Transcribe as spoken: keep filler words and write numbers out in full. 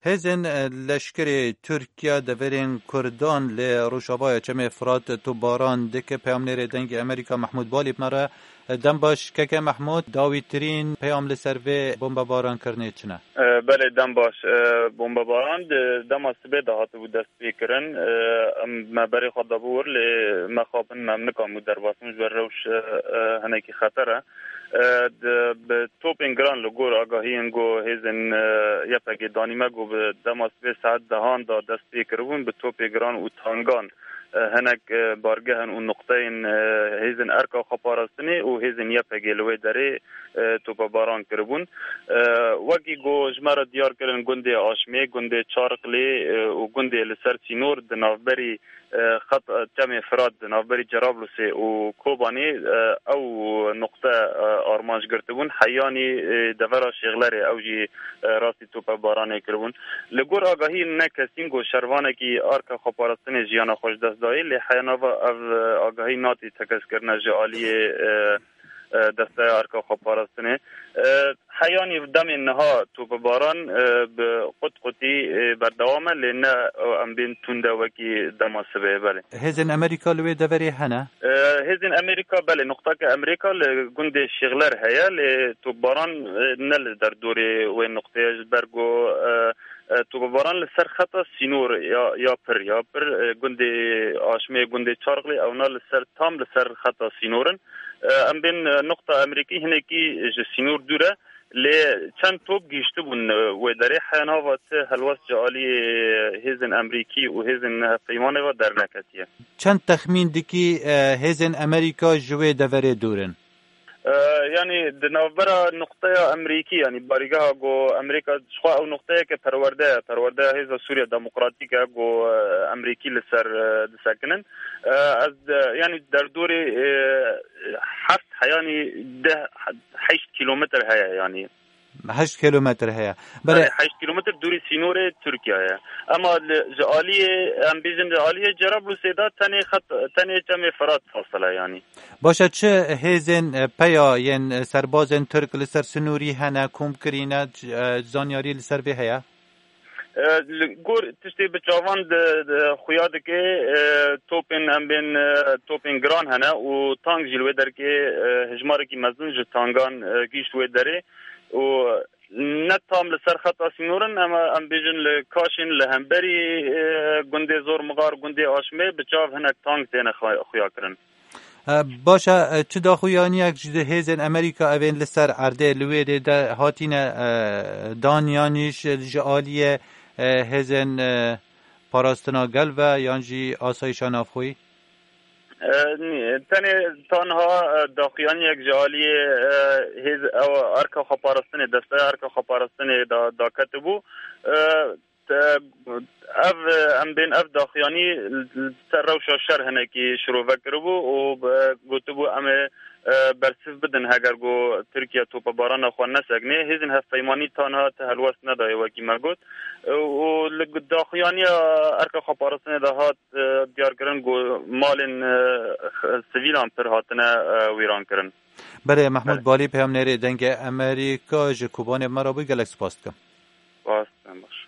هزن لشکری ترکیا دورین کردان لی روشابای چم فرات تو باران دک پیام نیر دنگ امریکا محمود بالی بناره دم باش که محمود داوی ترین پیام لسر و بمب باران کرنه چنه؟ بله دم باش بمب باران دم سبه دهات بود دست بیکرن ما بری خود دبور لی مخابن ممنکام در واسمش بر روش هنکی خطره به توپین گران لگور آگاهی انگو هیزن یپگی دانیمه گو به دماس به ساعت دهان دا دست بیکرون به توپ گران و تانگان هنک بارگه هن اون نقطه این هیزن ارکا خپارستنی و هیزن یپگی لوی داره توپ باران کربون وکی گو جمرا دیار کرن گنده آشمی گنده چارقلی و گنده لسر سینور دنافبری خط تم فراد نافبری جرابلس و کوبانی او نقطه آرمانج گرتبون حیانی دورا شغلره او جی راستی توپ بارانه کربون لگور آگاهی نکسین گو شروانه کی آرکا خپارستن جیانا خوش دست دایی لی حیاناوا آگاهی ناتی تکس کرنه جعالی دسته آرکا خپارستنه حیانی دم انها توپ باران به قط قطی بردوامه لنه ام بین تونده وکی دماسبه بله هزین امریکا لوی دوری هنه؟ هزین امریکا بله نقطه که امریکا لگنده شغلر هیا لتوپ باران نل در دوری و نقطه برگو توپ باران لسر خطا سینور یا یا پر یا پر گنده آشمه گنده چارقلی او نه لسر تام لسر خطا سینورن ام بین نقطه امریکی هنکی سینور دوره لی چند توپ گیشته بون و داره حیاناوات هلوست جعالی هیزن امریکی و هیزن پیمانه و در نکتیه چند تخمین دکی هیزن امریکا جوی دوره دورن؟ یعنی دنابرا نقطه امریکی یعنی باریگاه گو امریکا شخوا او نقطه که پرورده پرورده هیزا سوریا دموکراتیک گو امریکی لسر دسکنن از یعنی در دوری هفت یعنی ده هشت کیلومتر هیا یعنی هشت کیلومتر هیا بله هشت کیلومتر دوری سینور ترکیه هیا اما جعالی ام بیزن جعالی جرابلس دا تنی خط تنی تم فرات فاصله یعنی باشه چه هیزن پیا ین سربازن ترک لسر سنوری هنه کوم کرینه زانیاری لسر به هیا گور تشتی بچاوان خویاد که توپین ام بین توپین گران هنه و تانگ جلوه در که هجمار کی مزن جو تانگان گیشت داره و نتام لسر خطا سینورن اما ام بیجن لکاشن لهمبری گنده زور مغار گنده آشمه بچاو هنک تانگ تینه خویا کرن باشه چه دا خویانی یک جده هیزن امریکا اوین لسر عرده لویده ده هاتین دانیانیش جعالی هیزن پاراستنا گل و یانجی آسایشان افخوی؟ تنه تنها داخیان یک جعالی هیز او ارکا خپارستنی دسته ارکا خپارستنی دا, دا کتبو اف ام بین اف داخیانی سر روشا شر هنکی شروع وکربو و گوتبو ام برسف بدن هگر گو ترکیه توپ باران خوان نسگنه هیزن هف پیمانی تانها تهلوست ندای وکی مرگوت و داخیانی ارکا خپارستنی دا هات دیار کرن گو مالن سویلان پر هاتنه ویران کرن بله محمود بالی پیام نیره دنگ امریکا جکوبان مرابوی گلکس پاست کم پاست باش